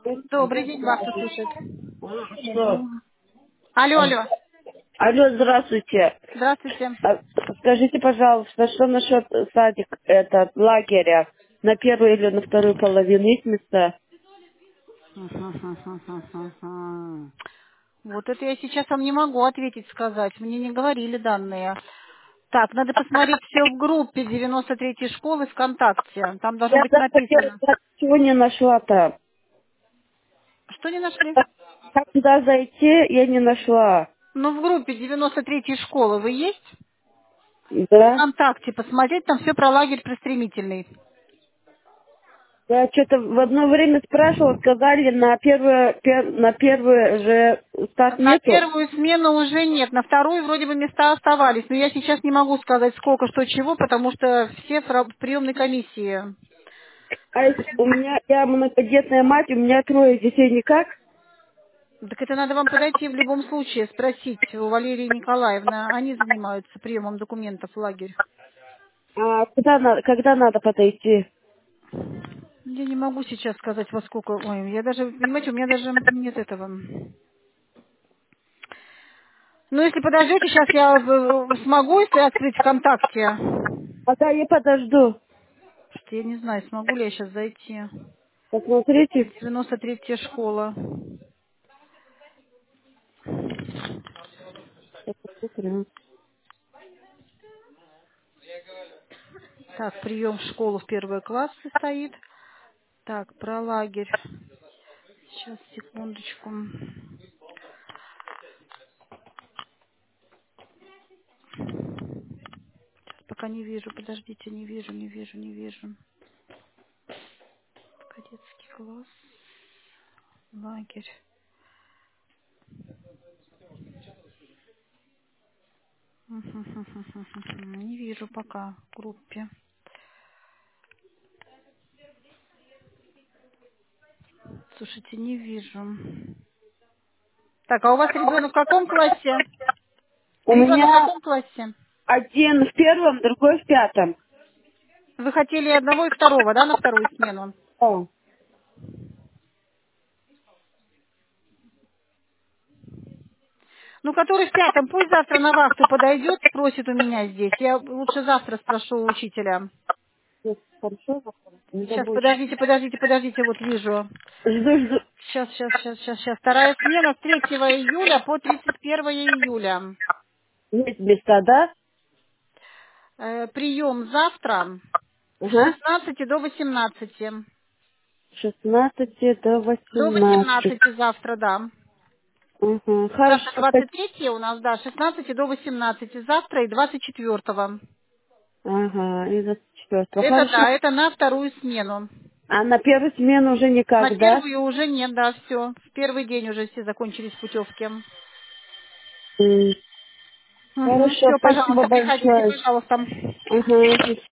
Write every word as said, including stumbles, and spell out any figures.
Добрый день, вас слушает. Что? Алло, алло. Алло, здравствуйте. Здравствуйте. А, Скажите, пожалуйста, что насчет э, садик, этот, лагеря? На первую или на вторую половину есть места? Мгм. Вот это я сейчас вам не могу ответить, сказать. Мне не говорили данные. Так, надо посмотреть все в группе девяносто третьей школы ВКонтакте. Там должно Я быть даже первый написано. раз ничего не нашла там. Что не нашли? Как как туда зайти, я не нашла. Ну, в группе девяносто третьей школы вы есть? Да? ВКонтакте посмотреть, там все про лагерь простремительный. Я что-то в одно время спрашивала, сказали, на первое, пер- на первый же старт На нету. первую смену уже нет, на вторую вроде бы места оставались, но я сейчас не могу сказать сколько, что, чего, потому что все в ра- в приемной комиссии. А если у меня, я многодетная мать, у меня трое детей никак. Так это надо вам подойти в любом случае, спросить у Валерии Николаевны, они занимаются приемом документов в лагерь. А куда надо, когда надо подойти? Я не могу сейчас сказать во сколько, ой, я даже, понимаете, у меня даже нет этого. Ну, если подождете, сейчас я э, смогу, если открыть ВКонтакте. Пока я подожду. Что я не знаю, смогу ли я сейчас зайти. Посмотрите. девяносто третья школа. Я посмотрю. Так, прием в школу в первый класс стоит. Так, про лагерь. Сейчас, секундочку. Сейчас пока не вижу, подождите, не вижу, не вижу, не вижу. Кадетский класс, лагерь. Мгм. Не вижу пока в группе. Слушайте, не вижу. Так, а у вас ребенок в каком классе? У Ребенок в меня каком классе? один в первом, другой в пятом. Вы хотели одного и второго, да, на вторую смену? О, Ну, который в пятом, пусть завтра на вахту подойдет, спросит у меня здесь. Я лучше завтра спрошу у учителя. yes, хорошо, завтра? Не Сейчас, забудь. подождите, подождите, подождите, вот вижу. Жду, жду. Сейчас, сейчас, сейчас, сейчас, сейчас. Вторая смена с третьего июля по тридцать первое июля. Есть места, да? Э, прием завтра с Ага. шестнадцати до восемнадцати. С шестнадцати до До восемнадцати. восемнадцати завтра, да. Угу. Завтра Хорошо. двадцать третье у нас, да, с шестнадцати до восемнадцати. Завтра и двадцать четвёртого. Ага, и двадцать четвёртого. Это Хорошо. да, это на вторую смену. А на первую смену уже На никак, да? первую уже нет, да, все. В первый день уже все закончились путевки. М, Угу, Хорошо, все, спасибо пожалуйста, приходите, большое. пожалуйста. Ага.